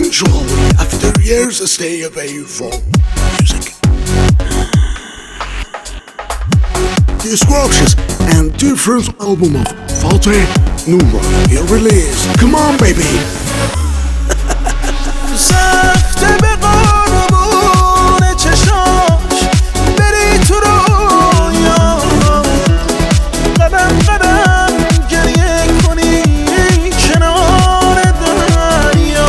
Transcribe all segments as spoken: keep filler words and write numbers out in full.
eventually, after years I stay away from music. The scrumptious and different album of Fateh Nura here released. Come on baby. سخته به قربون چشاش بری تو رویا، قدم قدم گریه کنی کنار دریا.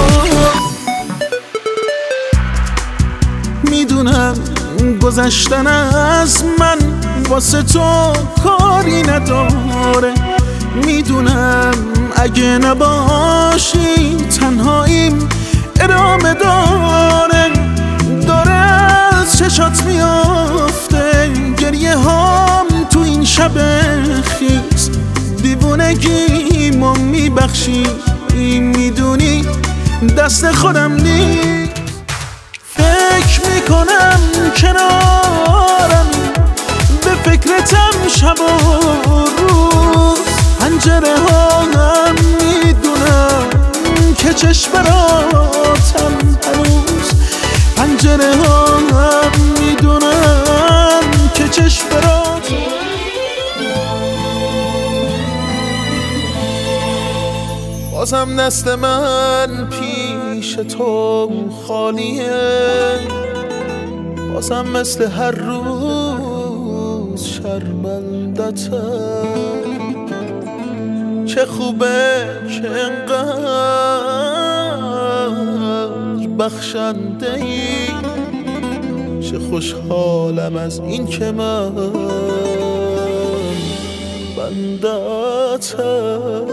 میدونم گذشتن از من واسه تو کاری نداره، میدونم اگه نباشی تنهاییم ادامه داره. داره از چشات میافته گریه هام تو این شب خیز، دیوونگیمو میبخشی میدونی دست خودم نیست. فکر میکنم کنارم به فکرتم شب و روز، پنجره ها هم میدونم که چشم براتم هنوز، پنجره ها هم میدونم که چشم براتم. بازم دست من پیش تو خالیه، بازم مثل هر روز شرمندتم. چه خوبه که انقدر بخشنده ای، چه خوشحالم از این که من بندتم.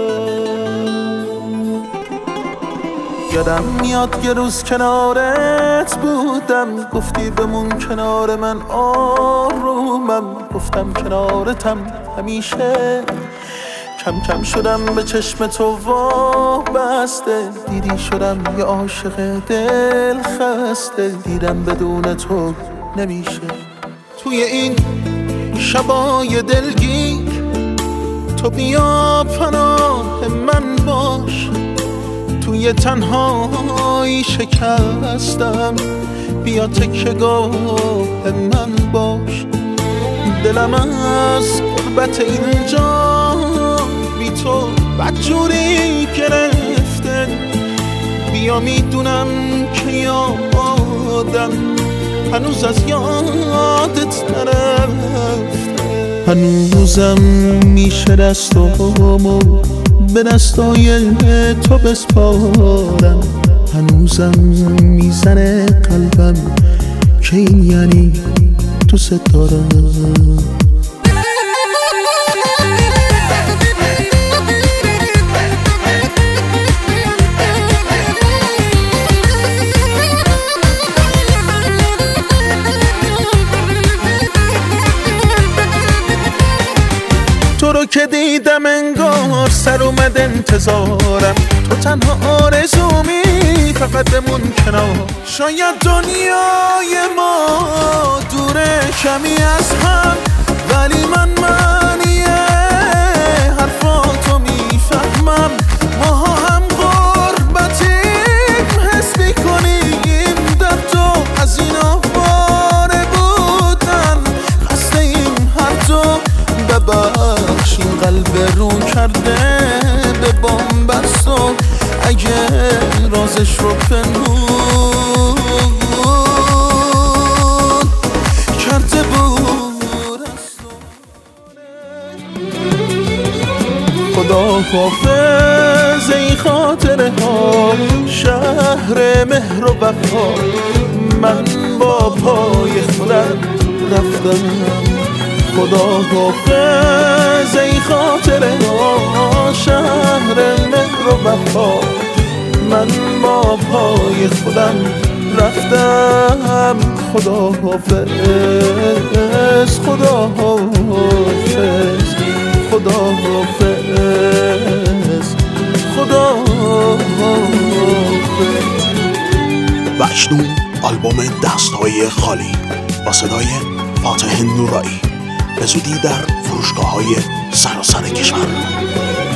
یادم میاد یه روز کنارت بودم، گفتی بمون کنار من آرومم، گفتم کنارتم همیشه. کم کم شدم به چشم تو وابسته، دیدی شدم یه عاشق دل خسته، دیدم بدون تو نمیشه. توی این شبای دلگیر تو بیا پناه من باش، توی تنهایی شکستم بیا تکیه‌گاه من باش. دلم از غربت اینجا بی تو بدجوری گرفته، بیا میدونم که یادم هنوز از یادت نرفته. هنوزم میشه دستامو به دستای تو بسپارم، هنوزم میزنه قلبم که این یعنی دوست دارم. تو رو که دیدم انگار سر اومد انتظارم، تو تنها آرزومی فقط بمون کنار. شاید دنیای ما دوره کمی از هم، ولی من معنی حرفاتو میفهمم. ماها هم غربتیم حس میکنیم در تو، از این آواره بودن خسته ایم هر دو. ببخشین قلب رو کرده به بامبست و اگه رازش رو پنهون کرده بود. خدا حافظ ای خاطره ها شهر مهر و وفا، من با پای خودم رفتم. خدا حافظ ای خاطره ها شهر مهر و وفا، من با پای خودم رفتم. خدا حافظ خدا حافظ خدا حافظ خدا حافظ. بشنو آلبوم دستهای خالی با صدای فاتح نورایی به زودی در فروشگاه‌های سراسر کشور.